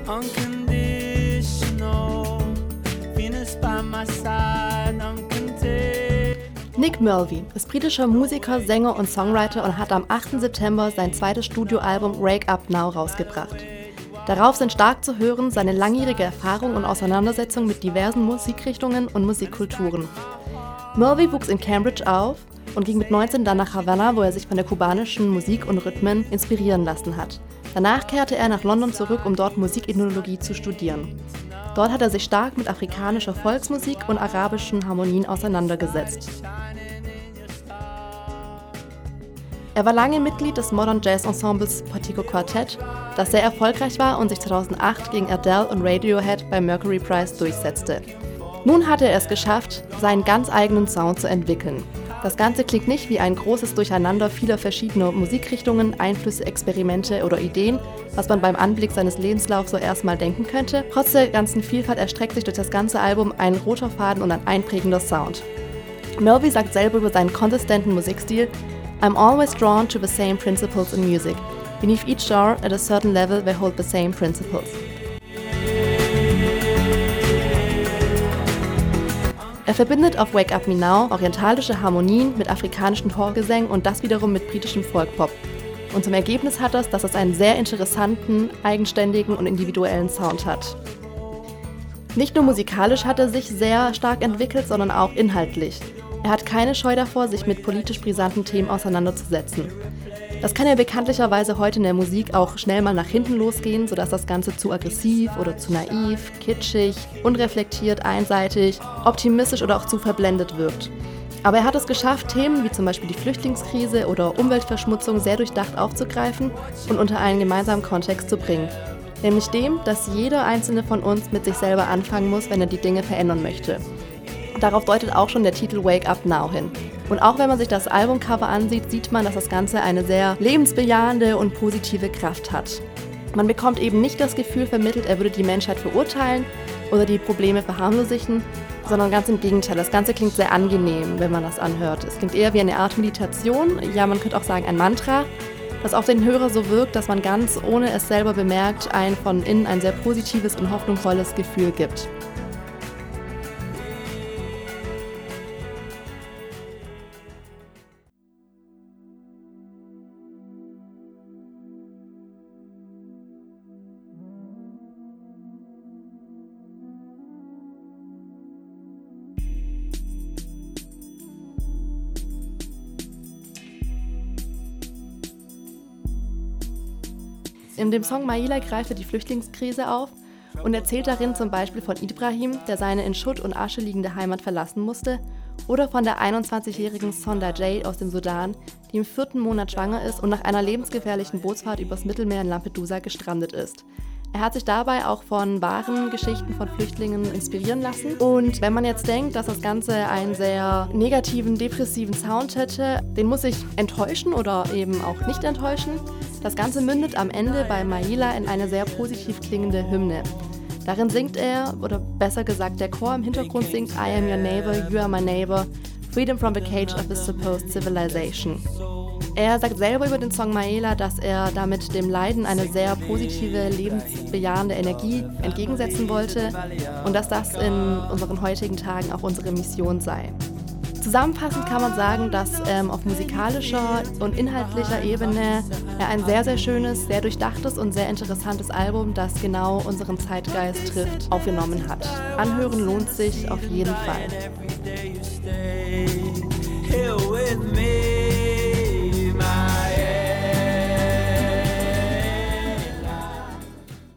unconditional. Venus by my side, uncontained. Nick Mulvey ist britischer Musiker, Sänger und Songwriter und hat am 8. September sein zweites Studioalbum Wake Up Now rausgebracht. Darauf sind stark zu hören seine langjährige Erfahrung und Auseinandersetzung mit diversen Musikrichtungen und Musikkulturen. Mulvey wuchs in Cambridge auf und ging mit 19 dann nach Havanna, wo er sich von der kubanischen Musik und Rhythmen inspirieren lassen hat. Danach kehrte er nach London zurück, um dort Musikethnologie zu studieren. Dort hat er sich stark mit afrikanischer Volksmusik und arabischen Harmonien auseinandergesetzt. Er war lange Mitglied des Modern Jazz Ensembles Portico Quartet, das sehr erfolgreich war und sich 2008 gegen Adele und Radiohead beim Mercury Prize durchsetzte. Nun hatte er es geschafft, seinen ganz eigenen Sound zu entwickeln. Das Ganze klingt nicht wie ein großes Durcheinander vieler verschiedener Musikrichtungen, Einflüsse, Experimente oder Ideen, was man beim Anblick seines Lebenslaufs so erstmal denken könnte. Trotz der ganzen Vielfalt erstreckt sich durch das ganze Album ein roter Faden und ein einprägender Sound. Mulvey sagt selber über seinen konsistenten Musikstil: I'm always drawn to the same principles in music. Beneath each genre, at a certain level, they hold the same principles. Er verbindet auf Wake Up Me Now orientalische Harmonien mit afrikanischen Chorgesängen und das wiederum mit britischem Folkpop. Und zum Ergebnis hat das, dass es einen sehr interessanten, eigenständigen und individuellen Sound hat. Nicht nur musikalisch hat er sich sehr stark entwickelt, sondern auch inhaltlich. Er hat keine Scheu davor, sich mit politisch brisanten Themen auseinanderzusetzen. Das kann ja bekanntlicherweise heute in der Musik auch schnell mal nach hinten losgehen, sodass das Ganze zu aggressiv oder zu naiv, kitschig, unreflektiert, einseitig, optimistisch oder auch zu verblendet wirkt. Aber er hat es geschafft, Themen wie zum Beispiel die Flüchtlingskrise oder Umweltverschmutzung sehr durchdacht aufzugreifen und unter einen gemeinsamen Kontext zu bringen. Nämlich dem, dass jeder einzelne von uns mit sich selber anfangen muss, wenn er die Dinge verändern möchte. Darauf deutet auch schon der Titel Wake Up Now hin. Und auch wenn man sich das Albumcover ansieht, sieht man, dass das Ganze eine sehr lebensbejahende und positive Kraft hat. Man bekommt eben nicht das Gefühl vermittelt, er würde die Menschheit verurteilen oder die Probleme verharmlosen, sondern ganz im Gegenteil. Das Ganze klingt sehr angenehm, wenn man das anhört. Es klingt eher wie eine Art Meditation, ja, man könnte auch sagen ein Mantra, das auf den Hörer so wirkt, dass man ganz ohne es selber bemerkt, ein von innen ein sehr positives und hoffnungsvolles Gefühl gibt. In dem Song Maila greift er die Flüchtlingskrise auf und erzählt darin zum Beispiel von Ibrahim, der seine in Schutt und Asche liegende Heimat verlassen musste, oder von der 21-jährigen Sonda Jay aus dem Sudan, die im 4. Monat schwanger ist und nach einer lebensgefährlichen Bootsfahrt übers Mittelmeer in Lampedusa gestrandet ist. Er hat sich dabei auch von wahren Geschichten von Flüchtlingen inspirieren lassen. Und wenn man jetzt denkt, dass das Ganze einen sehr negativen, depressiven Sound hätte, den muss ich enttäuschen oder eben auch nicht enttäuschen. Das Ganze mündet am Ende bei Maila in eine sehr positiv klingende Hymne. Darin singt er, oder besser gesagt der Chor im Hintergrund singt I am your neighbor, you are my neighbor, freedom from the cage of this supposed civilization. Er sagt selber über den Song Maela, dass er damit dem Leiden eine sehr positive, lebensbejahende Energie entgegensetzen wollte und dass das in unseren heutigen Tagen auch unsere Mission sei. Zusammenfassend kann man sagen, dass auf musikalischer und inhaltlicher Ebene er ein sehr, sehr schönes, sehr durchdachtes und sehr interessantes Album, das genau unseren Zeitgeist trifft, aufgenommen hat. Anhören lohnt sich auf jeden Fall.